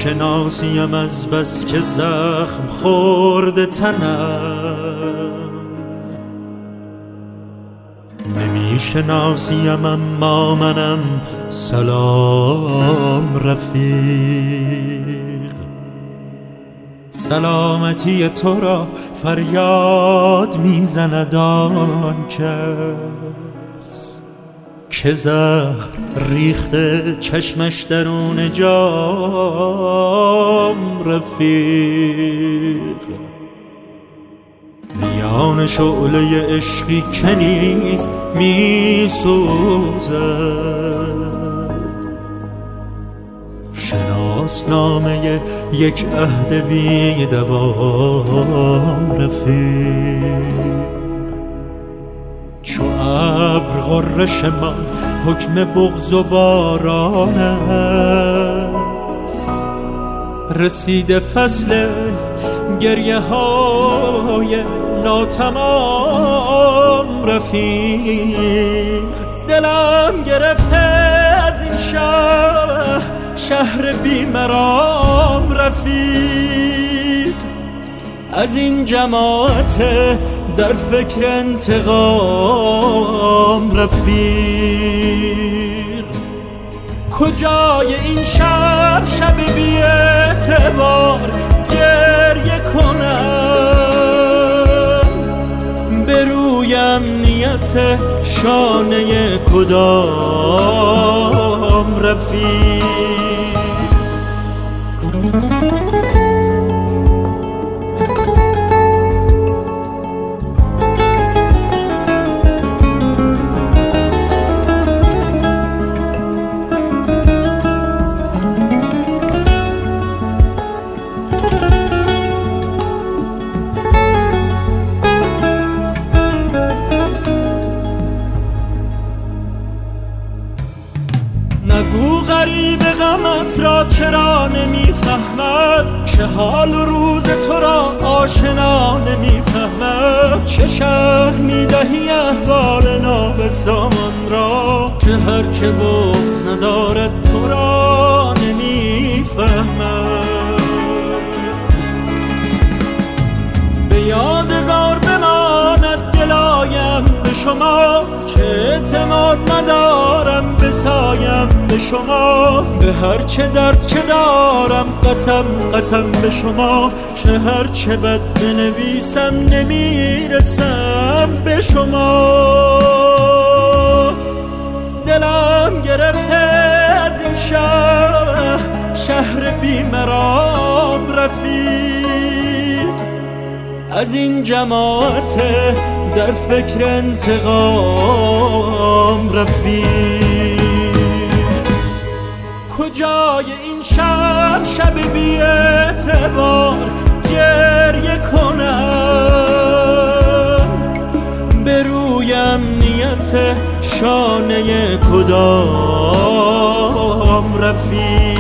شناسیم از بس که زخم خورده تنم، نمی شناسیم اما منم. سلام رفیق، سلامتی تو را فریاد میزند آن کس که زهر ریخته چشمش درون جام. رفیق، میان شعله عشقی که نیست میسوزد، شناسنامه یک عهد بی دوام. رفیق، چو ابر غرش من حکم بغض و باران است، رسیده فصل گریه های ناتمام. رفیق، دلم گرفته از این شهر بیمرام. رفیق، از این جماعت در فکر انتقام. رفیق، کجای این شب بی اعتبار گریه کنم، به روی امنیت شانه کدام. رفیق، نگو غریب غمت را چرا نمیفهمد، چه حال و روز تو را آشنا نمیفهمد. چه شرح میدهی احوال نابسامان را، که هر که بغض ندارد تو را نمیفهمد. به یادگار بماند دلایم به شما، که اعتماد ندارم بسایم به شما. به هر چه درد که دارم قسم به شما، که هر چه بد بنویسم نمیرسم به شما. دلم گرفته از این شهر بیمرام. رفیق، از این جماعت در فکر انتقام. رفیق، کجای این شب بی اعتبار گریه کنم، به روی امنیت شانه کدام. رفیق،